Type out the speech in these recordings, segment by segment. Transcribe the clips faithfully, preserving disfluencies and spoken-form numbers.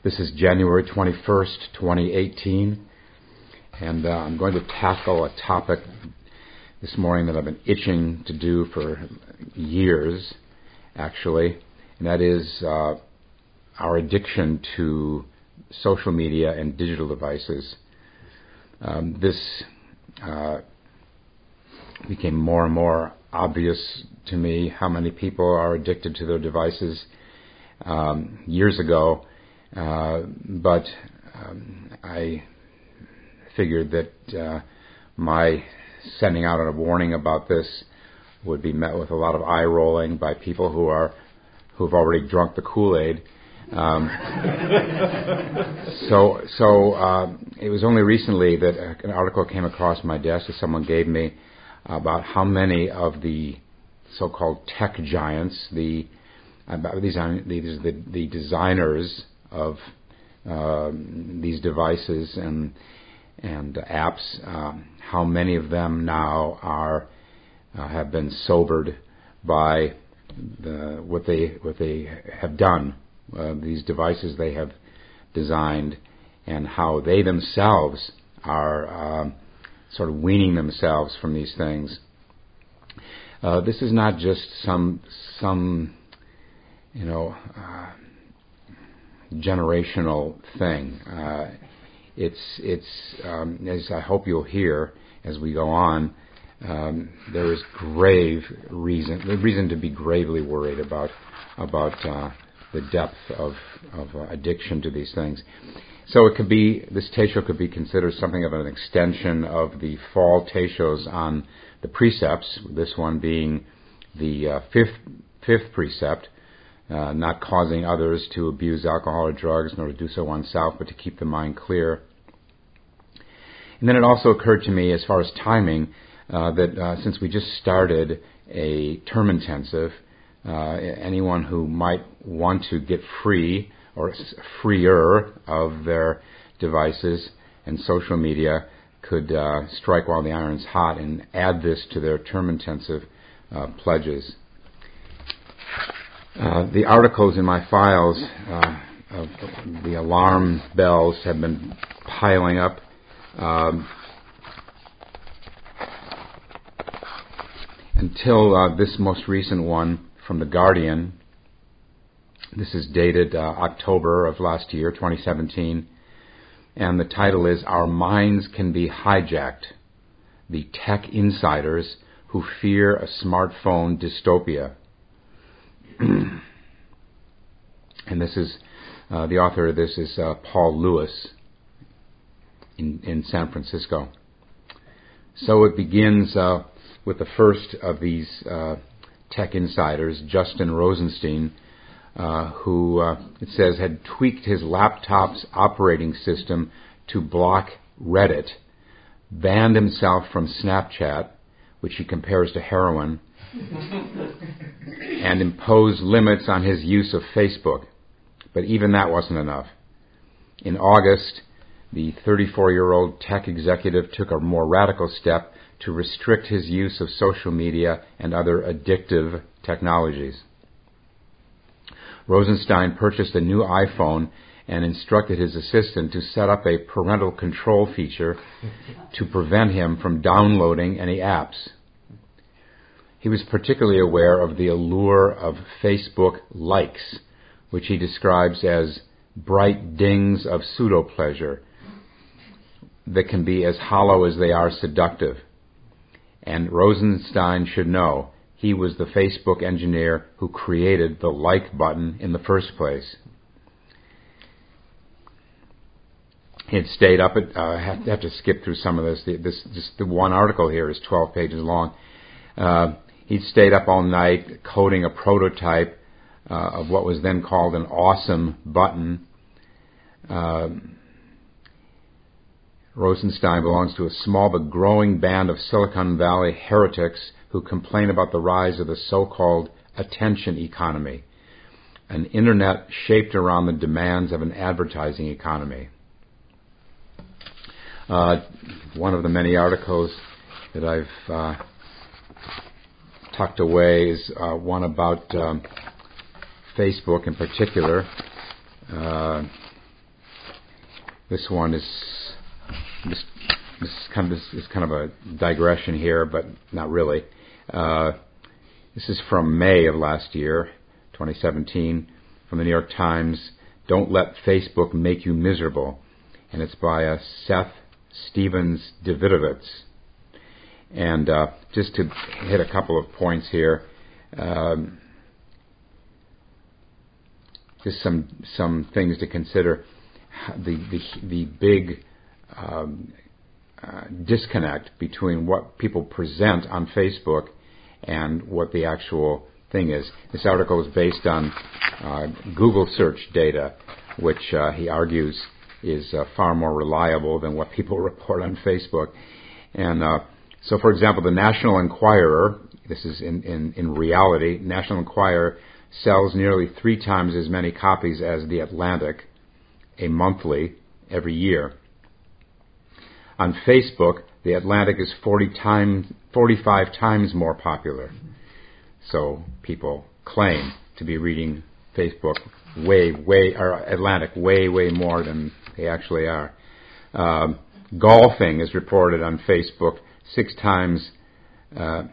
This is January twenty-first, twenty eighteen, and uh, I'm going to tackle a topic this morning that I've been itching to do for years, actually, and that is uh, our addiction to social media and digital devices. Um, this uh, became more and more obvious to me how many people are addicted to their devices um, years ago. Uh, but um, I figured that uh, my sending out a warning about this would be met with a lot of eye rolling by people who are who've already drunk the Kool-Aid. Um, so, so uh, it was only recently that an article came across my desk that someone gave me about how many of the so-called tech giants, the about these are these the, the designers of uh, these devices and and apps, um, how many of them now are uh, have been sobered by the, what they what they have done, uh, these devices they have designed, and how they themselves are um, sort of weaning themselves from these things. Uh, this is not just some some you know. Uh, generational thing. Uh, it's it's um, as I hope you'll hear as we go on. Um, there is grave reason, the reason to be gravely worried about about uh, the depth of of uh, addiction to these things. So it could be this Taisho could be considered something of an extension of the fall Taishos on the precepts. This one being the uh, fifth fifth precept. Uh, not causing others to abuse alcohol or drugs, nor to do so oneself, but to keep the mind clear. And then it also occurred to me, as far as timing, uh, that uh, since we just started a term intensive, uh, anyone who might want to get free or freer of their devices and social media could uh, strike while the iron's hot and add this to their term intensive uh, pledges. Uh, the articles in my files uh, of the alarm bells have been piling up. Um, until uh, this most recent one from The Guardian. This is dated uh, October of last year, twenty seventeen, and the title is "Our Minds Can Be Hijacked: The Tech Insiders Who Fear a Smartphone Dystopia." And this is uh, the author of this is uh, Paul Lewis in, in San Francisco. So it begins uh, with the first of these uh, tech insiders, Justin Rosenstein, uh, who uh, it says had tweaked his laptop's operating system to block Reddit, banned himself from Snapchat, which he compares to heroin, and imposed limits on his use of Facebook. But even that wasn't enough. In August, the thirty-four-year-old tech executive took a more radical step to restrict his use of social media and other addictive technologies. Rosenstein purchased a new iPhone and instructed his assistant to set up a parental control feature to prevent him from downloading any apps. He was particularly aware of the allure of Facebook likes, which he describes as bright dings of pseudo-pleasure that can be as hollow as they are seductive. And Rosenstein should know he was the Facebook engineer who created the like button in the first place. He had stayed up at, uh, I have, have to skip through some of this. The, this. Just the one article here is twelve pages long. Uh, He'd stayed up all night coding a prototype uh, of what was then called an awesome button. Uh, Rosenstein belongs to a small but growing band of Silicon Valley heretics who complain about the rise of the so-called attention economy, an internet shaped around the demands of an advertising economy. Uh, one of the many articles that I've uh, tucked away is uh, one about um, Facebook in particular. Uh, this one is this, this is kind of this is kind of a digression here, but not really. Uh, this is from May of last year, twenty seventeen, from the New York Times. Don't let Facebook make you miserable, and it's by uh, Seth Stevens Davidovitz. And uh, just to hit a couple of points here, um, just some some things to consider. The the, the big um, uh, disconnect between what people present on Facebook and what the actual thing is. This article is based on uh, Google search data, which uh, he argues is uh, far more reliable than what people report on Facebook. And uh, so, for example, the National Enquirer, this is in, in, in reality, National Enquirer sells nearly three times as many copies as The Atlantic, a monthly, every year. On Facebook, The Atlantic is forty times, forty-five times more popular. So people claim to be reading Facebook way, way, or Atlantic way, way more than they actually are. Um, golfing is reported on Facebook six times, uh,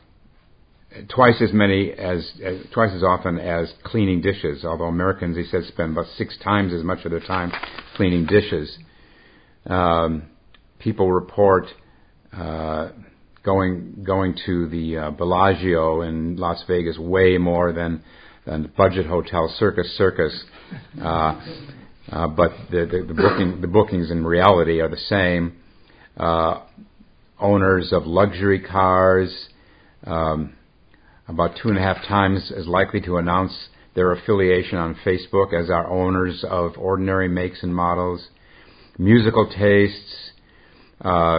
twice as many as, as, twice as often as cleaning dishes. Although Americans, he says, spend about six times as much of their time cleaning dishes. Um, people report uh, going going to the uh, Bellagio in Las Vegas way more than than the budget hotel Circus Circus. Uh, uh, but the, the, the booking the bookings in reality are the same. Uh, owners of luxury cars, um, about two and a half times as likely to announce their affiliation on Facebook as are owners of ordinary makes and models. Musical tastes, uh,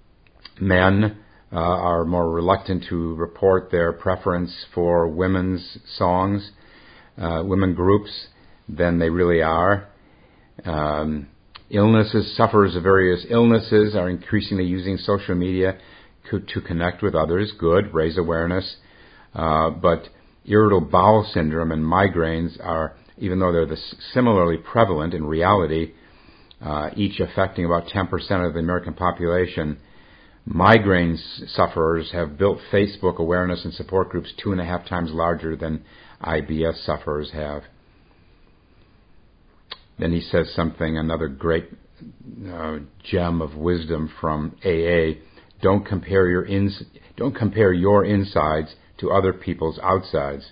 men uh, are more reluctant to report their preference for women's songs, uh, women groups, than they really are. Um, illnesses, sufferers of various illnesses are increasingly using social media to, to connect with others. Good, raise awareness. Uh, but irritable bowel syndrome and migraines are, even though they're the similarly prevalent in reality, uh, each affecting about ten percent of the American population, migraine sufferers have built Facebook awareness and support groups two and a half times larger than I B S sufferers have. Then he says something, another great uh, gem of wisdom from A A. Don't compare your ins- don't compare your insides to other people's outsides.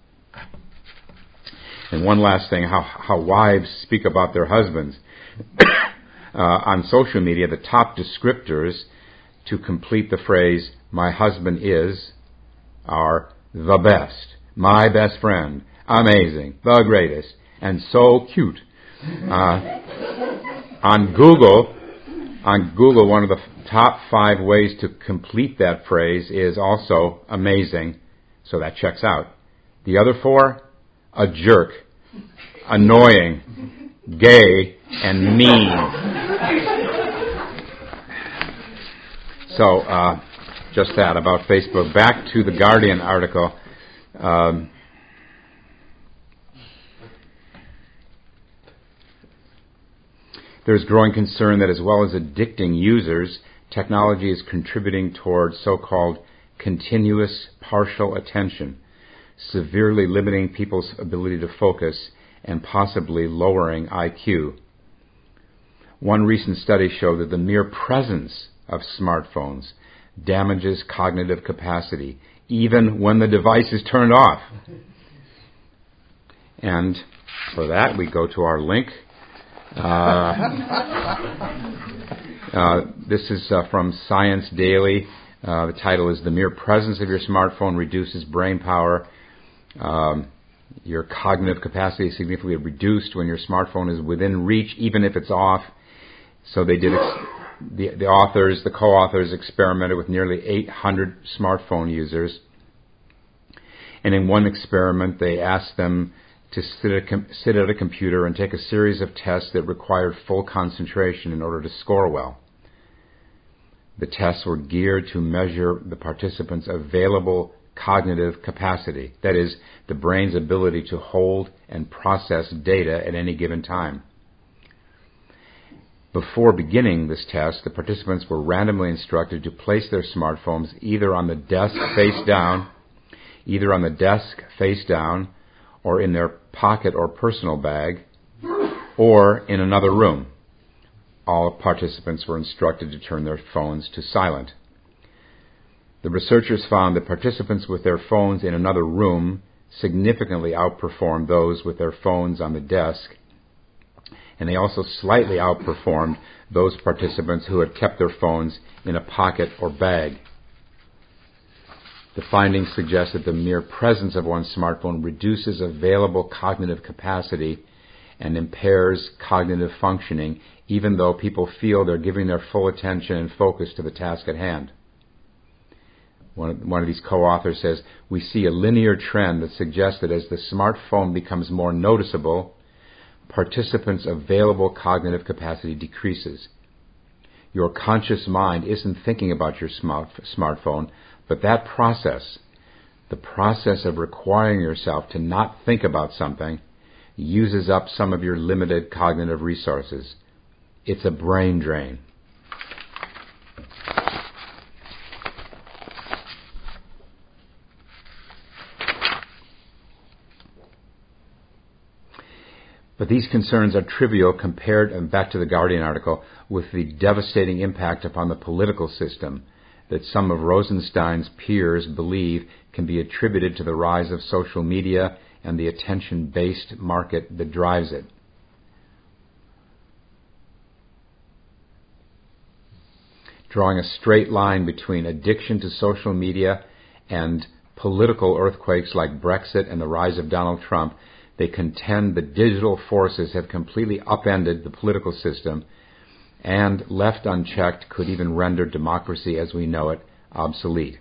And one last thing, how, how wives speak about their husbands. uh, on social media, the top descriptors to complete the phrase, my husband is, are the best, my best friend, amazing, the greatest, and so cute. Uh, on Google, on Google, one of the top five ways to complete that phrase is also amazing, so that checks out. The other four, a jerk, annoying, gay, and mean. So, uh, just that about Facebook. Back to the Guardian article. Um, There's growing concern that as well as addicting users, technology is contributing toward so-called continuous partial attention, severely limiting people's ability to focus and possibly lowering I Q. One recent study showed that the mere presence of smartphones damages cognitive capacity, even when the device is turned off. And for that, we go to our link. Uh, uh, this is uh, from Science Daily. Uh, the title is The Mere Presence of Your Smartphone Reduces Brain Power. Um, your cognitive capacity is significantly reduced when your smartphone is within reach, even if it's off. So they did. Ex- the, the authors, the co-authors, experimented with nearly eight hundred smartphone users, and in one experiment, they asked them to sit at, a com- sit at a computer and take a series of tests that required full concentration in order to score well. The tests were geared to measure the participants' available cognitive capacity, that is, the brain's ability to hold and process data at any given time. Before beginning this test, the participants were randomly instructed to place their smartphones either on the desk face down, either on the desk face down, or in their pocket or personal bag, or in another room. All participants were instructed to turn their phones to silent. The researchers found that participants with their phones in another room significantly outperformed those with their phones on the desk, and they also slightly outperformed those participants who had kept their phones in a pocket or bag. The findings suggest that the mere presence of one's smartphone reduces available cognitive capacity and impairs cognitive functioning, even though people feel they're giving their full attention and focus to the task at hand. One of, one of these co-authors says, "We see a linear trend that suggests that as the smartphone becomes more noticeable, participants' available cognitive capacity decreases. Your conscious mind isn't thinking about your smart, smartphone, but that process, the process of requiring yourself to not think about something, uses up some of your limited cognitive resources. It's a brain drain." But these concerns are trivial compared, and back to the Guardian article, with the devastating impact upon the political system that some of Rosenstein's peers believe can be attributed to the rise of social media and the attention-based market that drives it. Drawing a straight line between addiction to social media and political earthquakes like Brexit and the rise of Donald Trump, they contend that digital forces have completely upended the political system and, left unchecked, could even render democracy as we know it obsolete.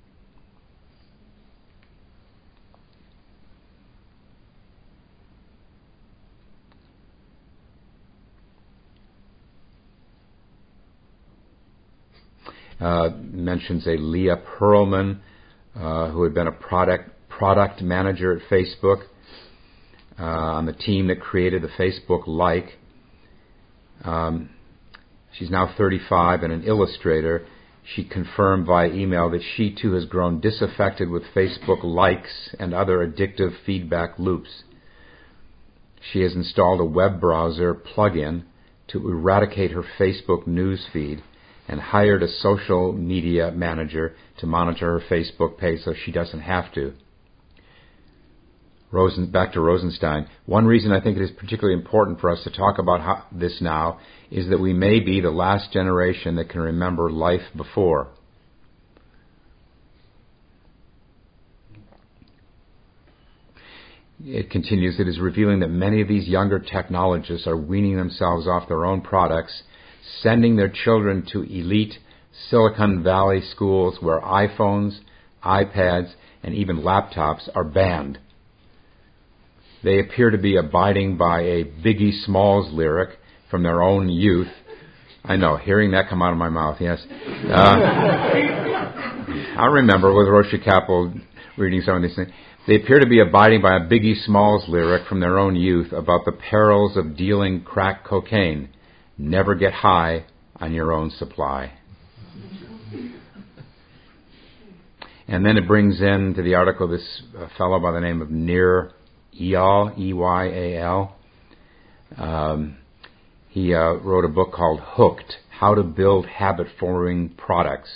Uh, mentions a Leah Pearlman, uh, who had been a product product manager at Facebook, uh, on the team that created the Facebook Like. Um, she's now thirty-five and an illustrator. She confirmed via email that she too has grown disaffected with Facebook likes and other addictive feedback loops. She has installed a web browser plugin to eradicate her Facebook news feed and hired a social media manager to monitor her Facebook page so she doesn't have to. Rosen, back to Rosenstein. One reason I think it is particularly important for us to talk about how, this now is that we may be the last generation that can remember life before. It continues, it is revealing that many of these younger technologists are weaning themselves off their own products, sending their children to elite Silicon Valley schools where iPhones, iPads, and even laptops are banned. They appear to be abiding by a Biggie Smalls lyric from their own youth. I know, hearing that come out of my mouth, yes. Uh, I remember with Roshi Capel reading some of these things. They appear to be abiding by a Biggie Smalls lyric from their own youth about the perils of dealing crack cocaine. Never get high on your own supply. And then it brings in to the article this uh, fellow by the name of Nir Eyal, E Y A L. Um, he uh, wrote a book called Hooked, How to Build Habit-Forming Products.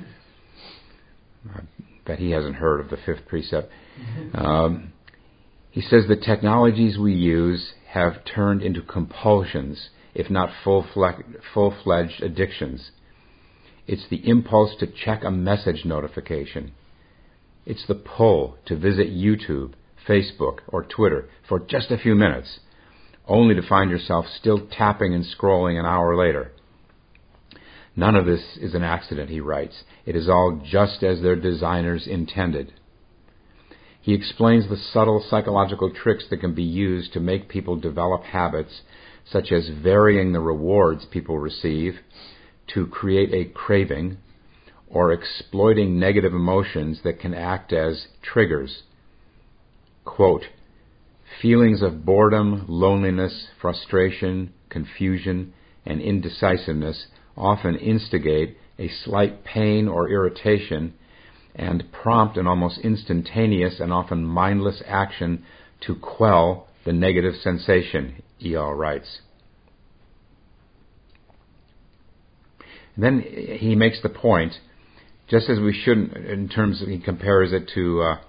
I bet he hasn't heard of the fifth precept. Um, he says the technologies we use have turned into compulsions, if not full-fle- full-fledged addictions. It's the impulse to check a message notification. It's the pull to visit YouTube, Facebook, or Twitter for just a few minutes, only to find yourself still tapping and scrolling an hour later. None of this is an accident, he writes. It is all just as their designers intended. He explains the subtle psychological tricks that can be used to make people develop habits, such as varying the rewards people receive to create a craving, or exploiting negative emotions that can act as triggers. Quote, feelings of boredom, loneliness, frustration, confusion, and indecisiveness often instigate a slight pain or irritation and prompt an almost instantaneous and often mindless action to quell the negative sensation, Eyal writes. And then he makes the point, just as we shouldn't, in terms of, he compares it to uh,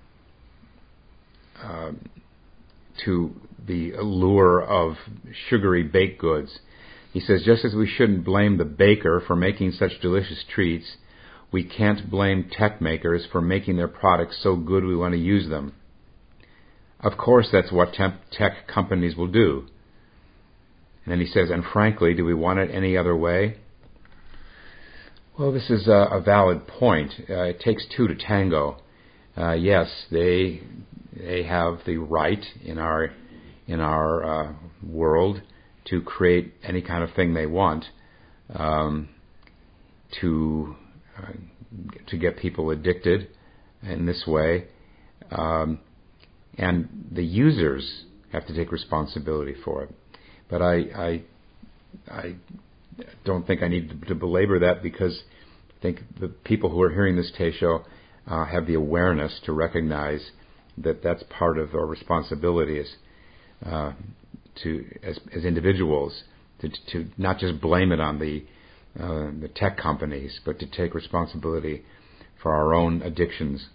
uh, to the allure of sugary baked goods. He says, just as we shouldn't blame the baker for making such delicious treats, we can't blame tech makers for making their products so good we want to use them. Of course, that's what temp- tech companies will do. And then he says, and frankly, do we want it any other way? Well, this is a, a valid point. Uh, it takes two to tango. Uh, yes, they they have the right in our in our uh, world to create any kind of thing they want, um, to uh, to get people addicted in this way, um, and the users have to take responsibility for it. But I I, I don't think I need to, to belabor that, because I think the people who are hearing this Teisho uh, have the awareness to recognize that that's part of our responsibility as uh, to as, as individuals to, to not just blame it on the uh, the tech companies, but to take responsibility for our own addictions.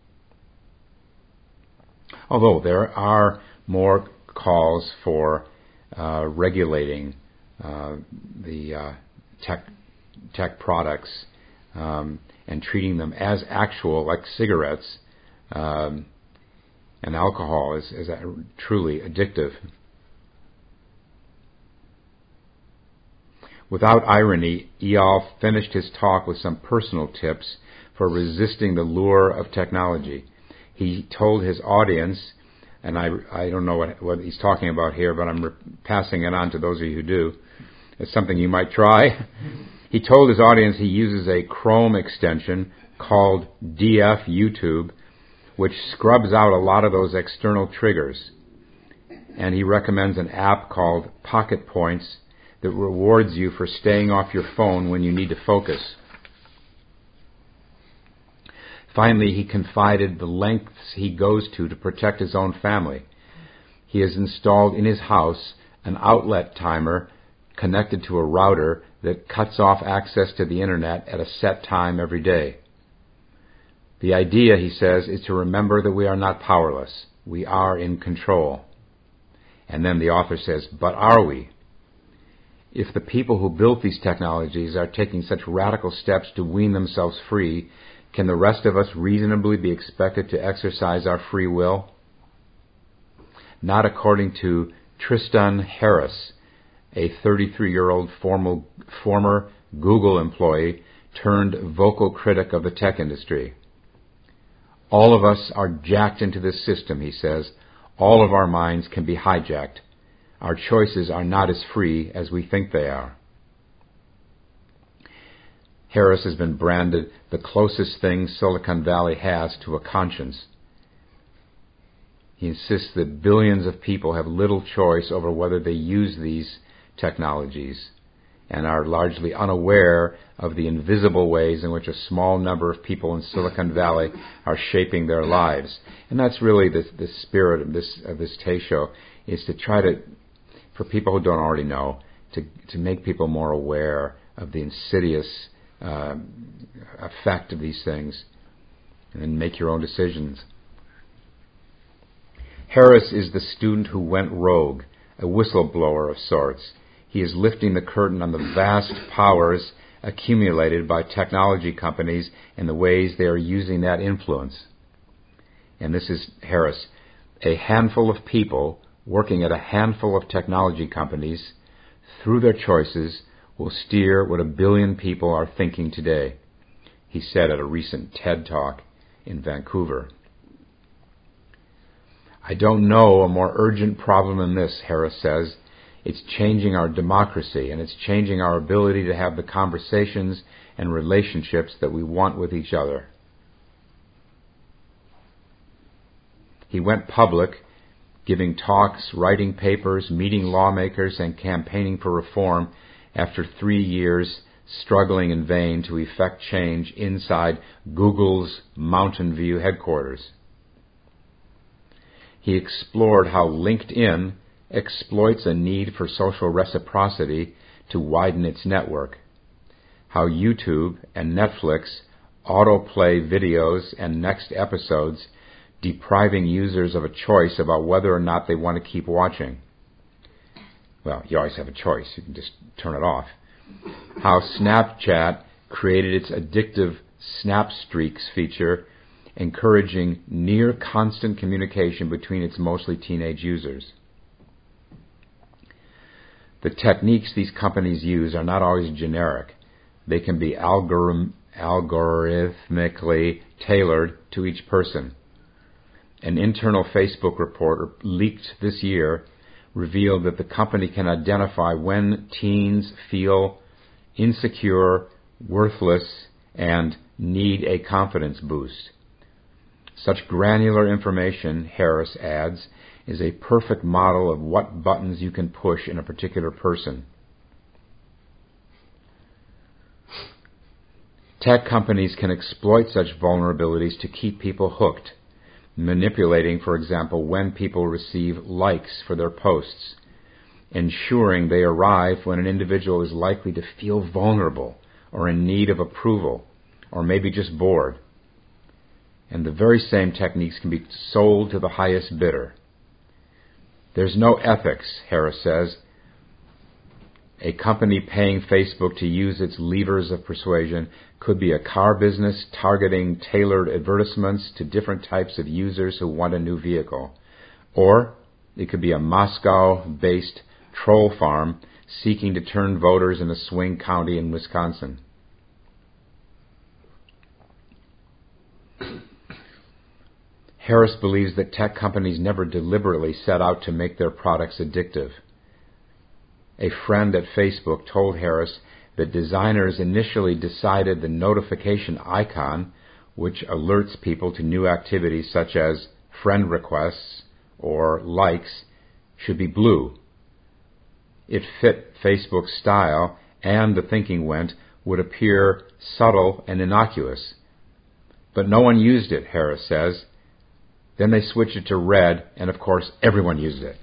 Although there are more calls for uh, regulating uh, the uh, tech tech products um, and treating them as actual, like cigarettes um, and alcohol, is, is truly addictive. Without irony, Eyal finished his talk with some personal tips for resisting the lure of technology. He told his audience, and I, I don't know what, what he's talking about here, but I'm re- passing it on to those of you who do. It's something you might try. He told his audience he uses a Chrome extension called D F YouTube, which scrubs out a lot of those external triggers. And he recommends an app called Pocket Points that rewards you for staying off your phone when you need to focus. Finally, he confided the lengths he goes to to protect his own family. He has installed in his house an outlet timer connected to a router that cuts off access to the internet at a set time every day. The idea, he says, is to remember that we are not powerless. We are in control. And then the author says, but are we? If the people who built these technologies are taking such radical steps to wean themselves free, can the rest of us reasonably be expected to exercise our free will? Not according to Tristan Harris, a thirty-three-year-old formal, former Google employee turned vocal critic of the tech industry. All of us are jacked into this system, he says. All of our minds can be hijacked. Our choices are not as free as we think they are. Harris has been branded the closest thing Silicon Valley has to a conscience. He insists that billions of people have little choice over whether they use these technologies and are largely unaware of the invisible ways in which a small number of people in Silicon Valley are shaping their lives. And that's really the, the spirit of this of this Teisho, is to try to, for people who don't already know, to, to make people more aware of the insidious uh, effect of these things, and then make your own decisions. Harris is the student who went rogue, a whistleblower of sorts. He is lifting the curtain on the vast powers accumulated by technology companies and the ways they are using that influence. And this is Harris. A handful of people working at a handful of technology companies, through their choices, will steer what a billion people are thinking today, he said at a recent TED Talk in Vancouver. I don't know a more urgent problem than this, Harris says. It's changing our democracy, and it's changing our ability to have the conversations and relationships that we want with each other. He went public, giving talks, writing papers, meeting lawmakers, and campaigning for reform after three years struggling in vain to effect change inside Google's Mountain View headquarters. He explored how LinkedIn exploits a need for social reciprocity to widen its network, how YouTube and Netflix autoplay videos and next episodes, depriving users of a choice about whether or not they want to keep watching. Well, you always have a choice. You can just turn it off. How Snapchat created its addictive Snap Streaks feature, encouraging near constant communication between its mostly teenage users. The techniques these companies use are not always generic. They can be algorithm, algorithmically tailored to each person. An internal Facebook report leaked this year revealed that the company can identify when teens feel insecure, worthless, and need a confidence boost. Such granular information, Harris adds, is a perfect model of what buttons you can push in a particular person. Tech companies can exploit such vulnerabilities to keep people hooked, manipulating, for example, when people receive likes for their posts, ensuring they arrive when an individual is likely to feel vulnerable or in need of approval, or maybe just bored. And the very same techniques can be sold to the highest bidder. There's no ethics, Harris says. A company paying Facebook to use its levers of persuasion could be a car business targeting tailored advertisements to different types of users who want a new vehicle. Or it could be a Moscow-based troll farm seeking to turn voters in a swing county in Wisconsin. Harris believes that tech companies never deliberately set out to make their products addictive. A friend at Facebook told Harris that designers initially decided the notification icon, which alerts people to new activities such as friend requests or likes, should be blue. It fit Facebook's style, and the thinking went, would appear subtle and innocuous. But no one used it, Harris says. Then they switched it to red, and of course everyone used it.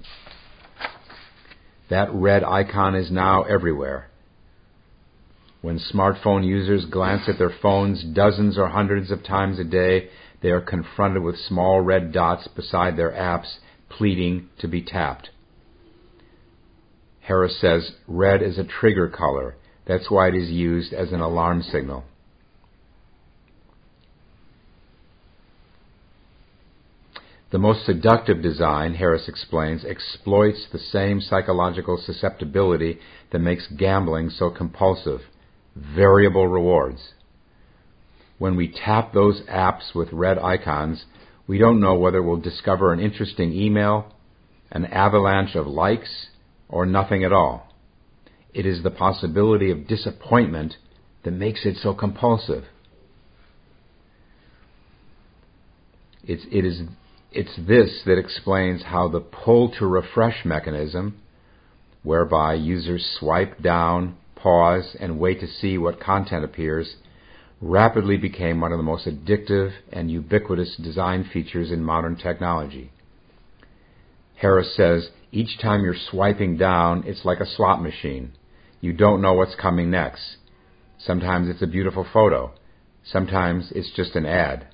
That red icon is now everywhere. When smartphone users glance at their phones dozens or hundreds of times a day, they are confronted with small red dots beside their apps pleading to be tapped. Harris says red is a trigger color. That's why it is used as an alarm signal. The most seductive design, Harris explains, exploits the same psychological susceptibility that makes gambling so compulsive: variable rewards. When we tap those apps with red icons, we don't know whether we'll discover an interesting email, an avalanche of likes, or nothing at all. It is the possibility of disappointment that makes it so compulsive. It's, it is It's this that explains how the pull-to-refresh mechanism, whereby users swipe down, pause, and wait to see what content appears, rapidly became one of the most addictive and ubiquitous design features in modern technology. Harris says, each time you're swiping down, it's like a slot machine. You don't know what's coming next. Sometimes it's a beautiful photo. Sometimes it's just an ad.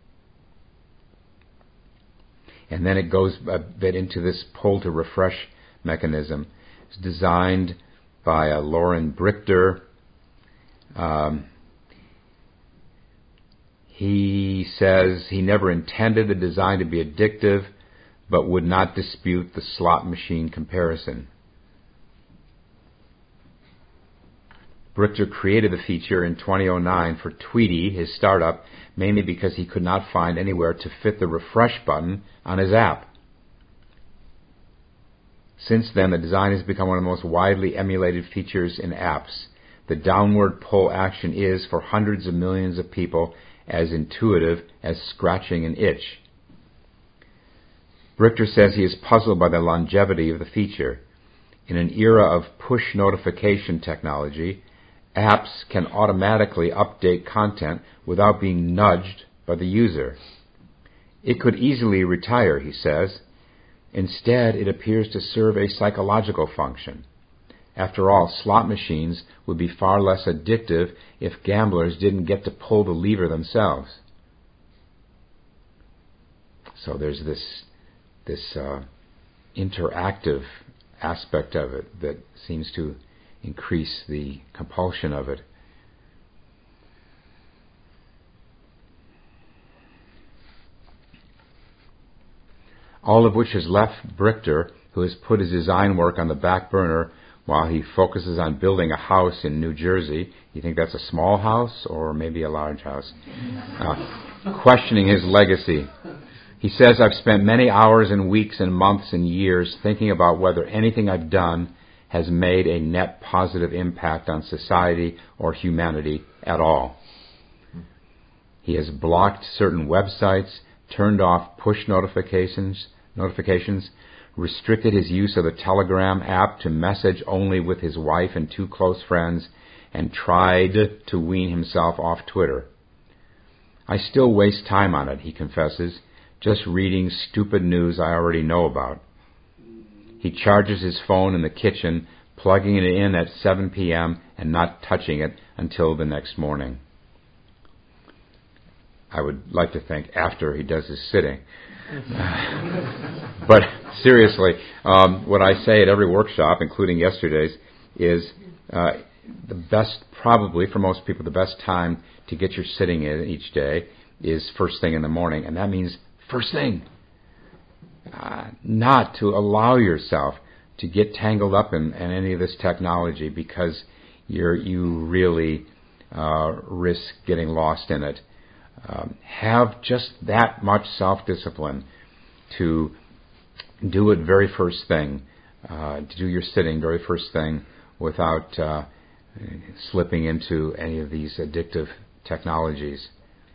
And then it goes a bit into this pull-to-refresh mechanism. It's designed by uh, Lauren Brichter. Um, he says he never intended the design to be addictive, but would not dispute the slot machine comparison. Brichter created the feature in twenty oh nine for Tweety, his startup, mainly because he could not find anywhere to fit the refresh button on his app. Since then, the design has become one of the most widely emulated features in apps. The downward pull action is, for hundreds of millions of people, as intuitive as scratching an itch. Brichter says he is puzzled by the longevity of the feature. In an era of push notification technology, apps can automatically update content without being nudged by the user. It could easily retire, he says. Instead, it appears to serve a psychological function. After all, slot machines would be far less addictive if gamblers didn't get to pull the lever themselves. So there's this this uh, interactive aspect of it that seems to increase the compulsion of it. All of which has left Brichter, who has put his design work on the back burner while he focuses on building a house in New Jersey. You think that's a small house or maybe a large house? Uh, questioning his legacy. He says, I've spent many hours and weeks and months and years thinking about whether anything I've done has made a net positive impact on society or humanity at all. He has blocked certain websites, turned off push notifications, notifications, restricted his use of the Telegram app to message only with his wife and two close friends, and tried to wean himself off Twitter. I still waste time on it, he confesses, just reading stupid news I already know about. He charges his phone in the kitchen, plugging it in at seven p.m. and not touching it until the next morning. I would like to think after he does his sitting. But seriously, um, what I say at every workshop, including yesterday's, is uh, the best, probably for most people, the best time to get your sitting in each day is first thing in the morning, and that means first thing. Uh, not to allow yourself to get tangled up in, in any of this technology because you're, you really uh, risk getting lost in it. Um, have just that much self-discipline to do it very first thing, uh, to do your sitting very first thing without uh, slipping into any of these addictive technologies.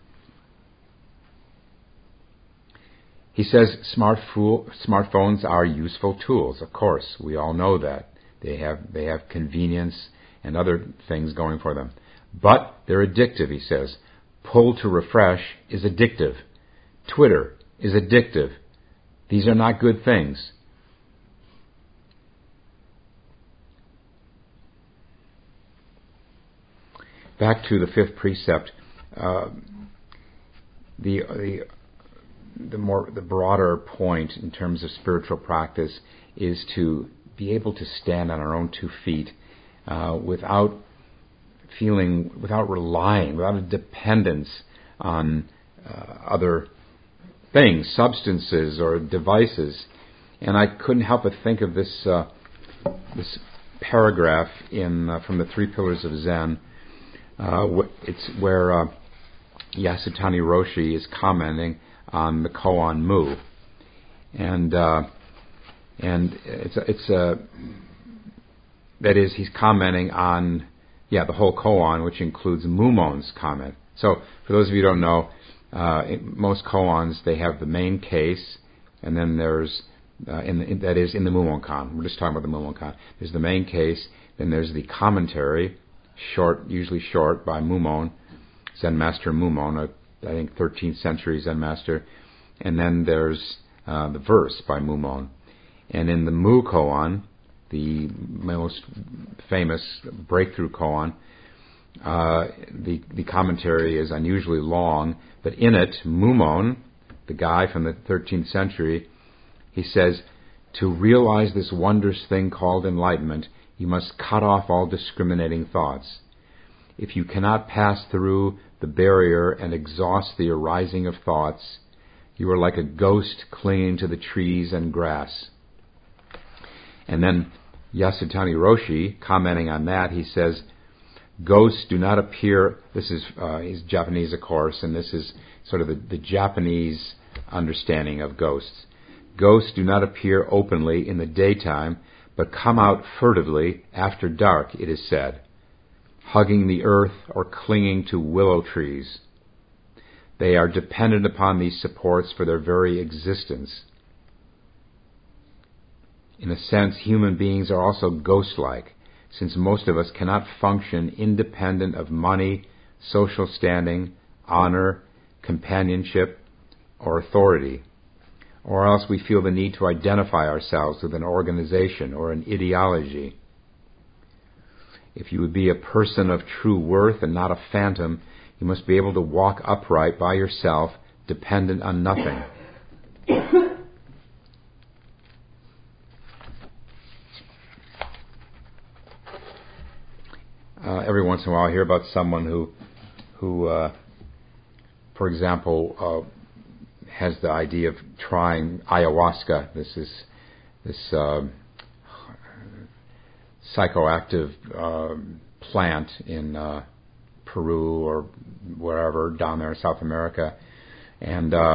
He says smart fo- smartphones are useful tools. Of course, we all know that. They have they have convenience and other things going for them. But they're addictive, he says. Pull to refresh is addictive. Twitter is addictive. These are not good things. Back to the fifth precept. Uh, the the the more the broader point in terms of spiritual practice is to be able to stand on our own two feet uh, without feeling, without relying, without a dependence on uh, other things, substances or devices. And I couldn't help but think of this uh, this paragraph in uh, from the Three Pillars of Zen. Uh, it's where uh, Yasutani Roshi is commenting on the koan mu, and uh, and it's it's a that is he's commenting on yeah the whole koan, which includes Mumon's comment. So for those of you who don't know, uh, in most koans they have the main case, and then there's uh, in, the, in that is in the Mumonkan. We're just talking about the Mumonkan. There's the main case, then there's the commentary, short, usually short, by Mumon, Zen Master Mumon, a I think thirteenth century Zen master, and then there's uh, the verse by Mumon. And in the Mu koan, the most famous breakthrough koan, uh, the the commentary is unusually long, but in it, Mumon, the guy from the thirteenth century, he says, to realize this wondrous thing called enlightenment, you must cut off all discriminating thoughts. If you cannot pass through the barrier and exhaust the arising of thoughts, you are like a ghost clinging to the trees and grass. And then Yasutani Roshi, commenting on that, he says, ghosts do not appear, this is, uh, he's Japanese of course, and this is sort of the, the Japanese understanding of ghosts. Ghosts do not appear openly in the daytime, but come out furtively after dark, it is said, hugging the earth or clinging to willow trees. They are dependent upon these supports for their very existence. In a sense, human beings are also ghost-like, since most of us cannot function independent of money, social standing, honor, companionship, or authority. Or else we feel the need to identify ourselves with an organization or an ideology. If you would be a person of true worth and not a phantom, you must be able to walk upright by yourself, dependent on nothing. Uh, every once in a while I hear about someone who, who uh, for example, uh, has the idea of trying ayahuasca. This is this uh, psychoactive uh, plant in uh, Peru or wherever down there in South America, and uh,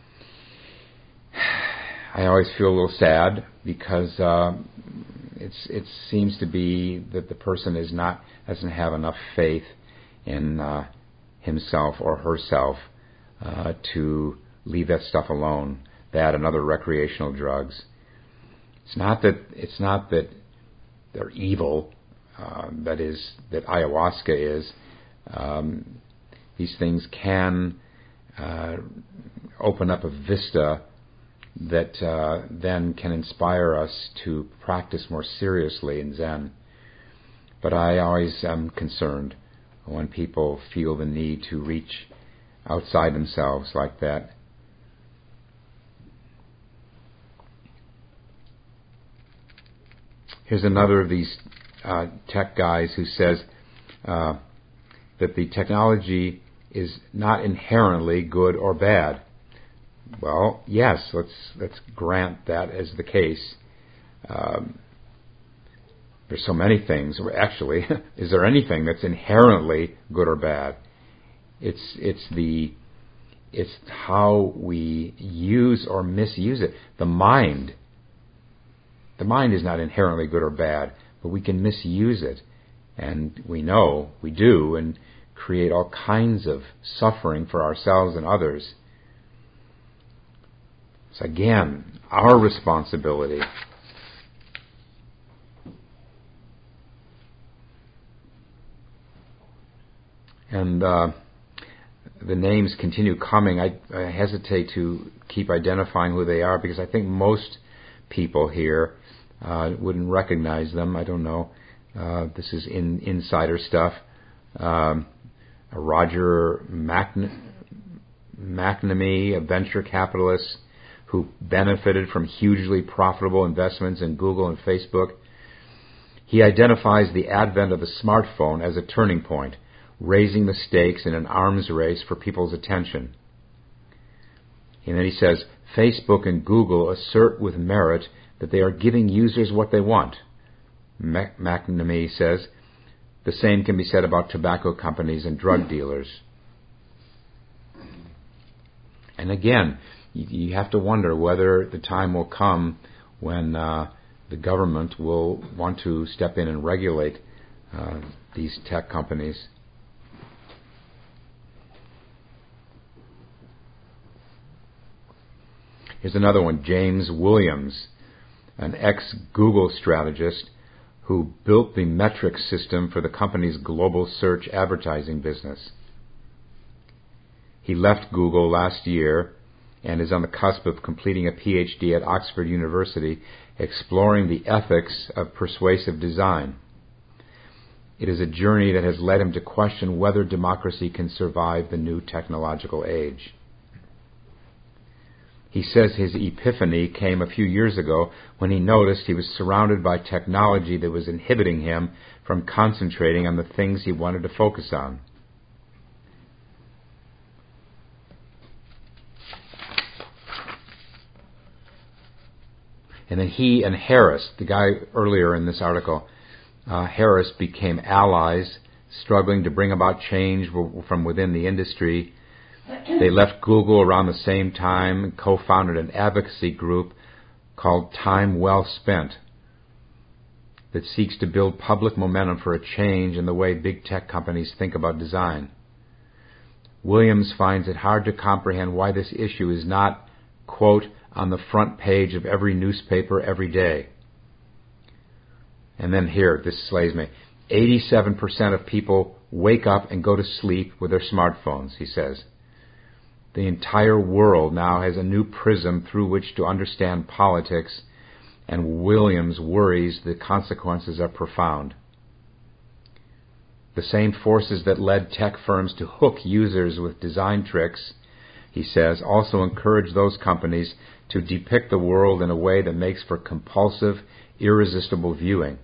I always feel a little sad because uh, it's it seems to be that the person is not doesn't have enough faith in uh, himself or herself uh, to leave that stuff alone. That and other recreational drugs. It's not that it's not that they're evil. Uh, that is that ayahuasca is. Um, these things can uh, open up a vista that uh, then can inspire us to practice more seriously in Zen. But I always am concerned when people feel the need to reach outside themselves like that. Here's another of these uh, tech guys who says uh, that the technology is not inherently good or bad. Well, yes, let's let's grant that as the case. Um, there's so many things. Actually, is there anything that's inherently good or bad? It's it's the it's how we use or misuse it. The mind. The mind is not inherently good or bad, but we can misuse it, and we know we do, and create all kinds of suffering for ourselves and others. It's again our responsibility. And uh, the names continue coming. I, I hesitate to keep identifying who they are because I think most people here uh, wouldn't recognize them. I don't know. Uh, this is in, insider stuff. Um, Roger McN- McNamee, a venture capitalist who benefited from hugely profitable investments in Google and Facebook. He identifies the advent of the smartphone as a turning point, raising the stakes in an arms race for people's attention. And then he says, Facebook and Google assert with merit that they are giving users what they want. Mac- McNamee says, the same can be said about tobacco companies and drug dealers. And again, you, you have to wonder whether the time will come when uh, the government will want to step in and regulate uh, these tech companies. Here's another one, James Williams, an ex-Google strategist who built the metrics system for the company's global search advertising business. He left Google last year and is on the cusp of completing a P H D at Oxford University, exploring the ethics of persuasive design. It is a journey that has led him to question whether democracy can survive the new technological age. He says his epiphany came a few years ago when he noticed he was surrounded by technology that was inhibiting him from concentrating on the things he wanted to focus on. And then he and Harris, the guy earlier in this article, uh, Harris became allies, struggling to bring about change w- from within the industry. They left Google around the same time and co-founded an advocacy group called Time Well Spent that seeks to build public momentum for a change in the way big tech companies think about design. Williams finds it hard to comprehend why this issue is not, quote, on the front page of every newspaper every day. And then here, this slays me. eighty-seven percent of people wake up and go to sleep with their smartphones, he says. The entire world now has a new prism through which to understand politics, and Williams worries the consequences are profound. The same forces that led tech firms to hook users with design tricks, he says, also encourage those companies to depict the world in a way that makes for compulsive, irresistible viewing.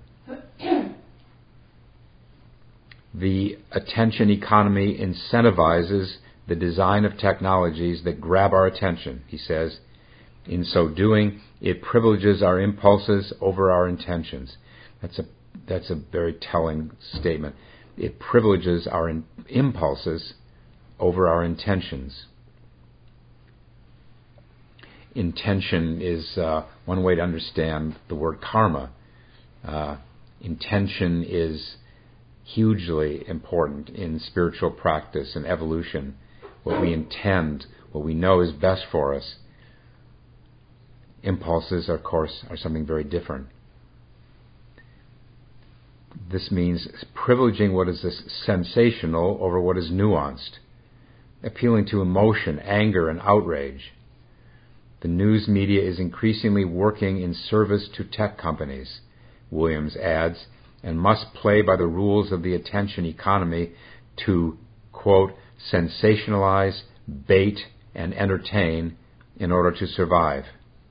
The attention economy incentivizes the design of technologies that grab our attention, he says. In so doing, it privileges our impulses over our intentions. That's a that's a very telling statement. It privileges our in, impulses over our intentions. Intention is uh, one way to understand the word karma. Uh, intention is hugely important in spiritual practice and evolution. What we intend, what we know is best for us. Impulses, of course, are something very different. This means privileging what is sensational over what is nuanced, appealing to emotion, anger, and outrage. The news media is increasingly working in service to tech companies, Williams adds, and must play by the rules of the attention economy to, quote, sensationalize, bait, and entertain in order to survive.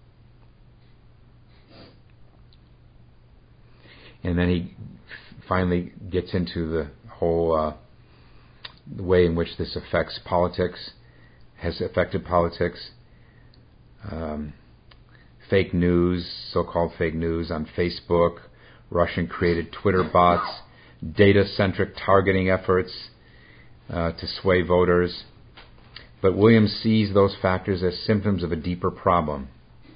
And then he finally gets into the whole uh, the way in which this affects politics, has affected politics. Um, fake news, so-called fake news on Facebook, Russian-created Twitter bots, data-centric targeting efforts uh, to sway voters. But Williams sees those factors as symptoms of a deeper problem.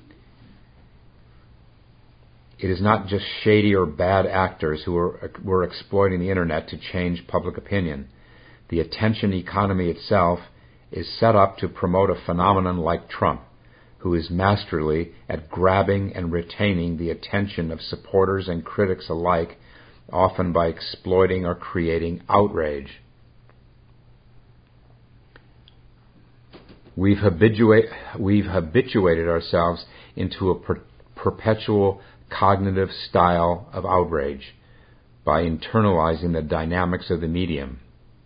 It is not just shady or bad actors who are, were exploiting the internet to change public opinion. The attention economy itself is set up to promote a phenomenon like Trump, who is masterly at grabbing and retaining the attention of supporters and critics alike, often by exploiting or creating outrage. We've, habituate, we've habituated ourselves into a per, perpetual cognitive style of outrage by internalizing the dynamics of the medium.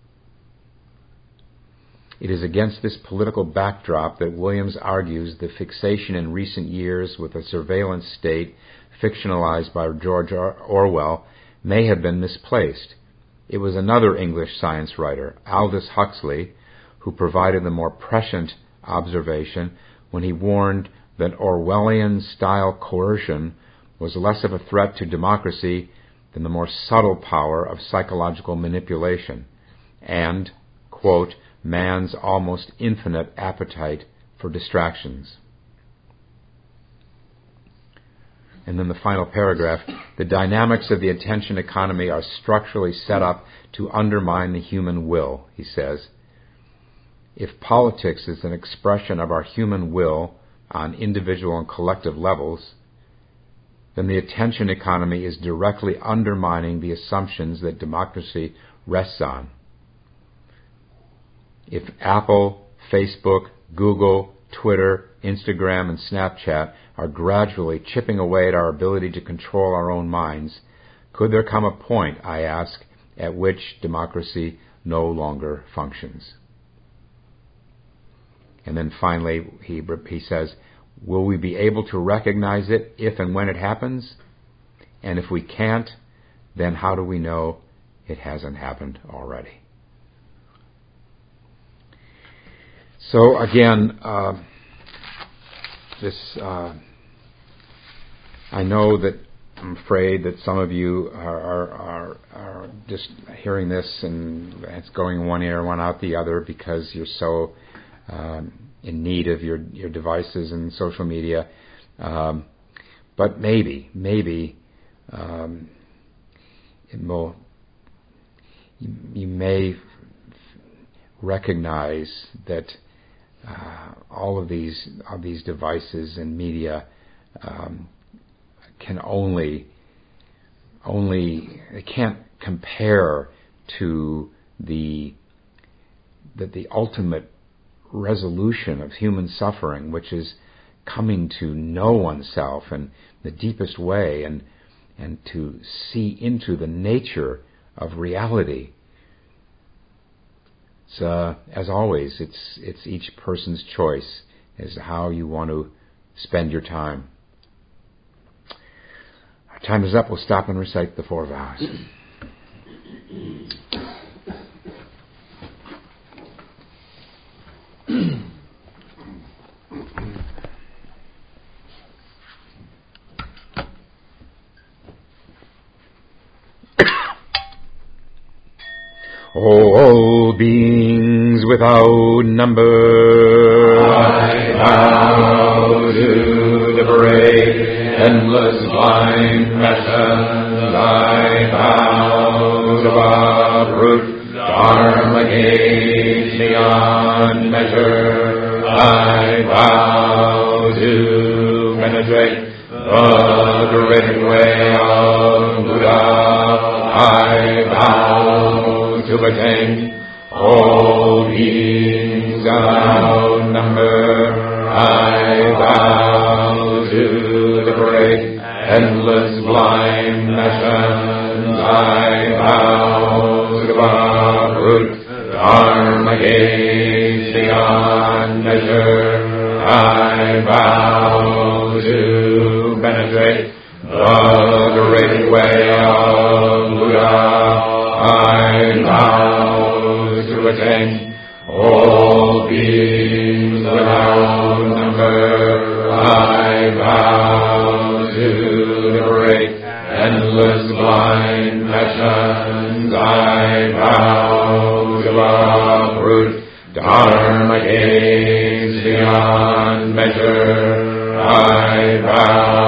It is against this political backdrop that Williams argues the fixation in recent years with a surveillance state fictionalized by George Orwell may have been misplaced. It was another English science writer, Aldous Huxley, who provided the more prescient observation when he warned that Orwellian-style coercion was less of a threat to democracy than the more subtle power of psychological manipulation and, quote, man's almost infinite appetite for distractions. And then the final paragraph, the dynamics of the attention economy are structurally set up to undermine the human will, he says. If politics is an expression of our human will on individual and collective levels, then the attention economy is directly undermining the assumptions that democracy rests on. If Apple, Facebook, Google, Twitter, Instagram, and Snapchat are gradually chipping away at our ability to control our own minds, could there come a point, I ask, at which democracy no longer functions? And then finally, he, he says, will we be able to recognize it if and when it happens? And if we can't, then how do we know it hasn't happened already? So again, uh, this uh, I know that I'm afraid that some of you are, are, are, are just hearing this and it's going one ear, one out the other because you're so um, in need of your, your devices and social media. Um, but maybe, maybe um, it will, you, you may recognize that Uh, all of these of these devices and media um, can only only, they can't compare to the, the, the ultimate resolution of human suffering, which is coming to know oneself in the deepest way and and to see into the nature of reality. So, uh, as always, it's it's each person's choice as to how you want to spend your time. Our time is up. We'll stop and recite the four vows. All beings without number, I vow to liberate endless blind passions. I vow to uproot dharma gates beyond measure. I vow to penetrate the great way of Buddha. I vow to attain all beings without number. I vow to liberate endless blind passions. I vow to uproot dharma gates beyond measure. I vow to penetrate the great way of Buddha. I vow to attain all beings without number. I vow to liberate endless blind passions. I vow to uproot dharma gates beyond measure. I vow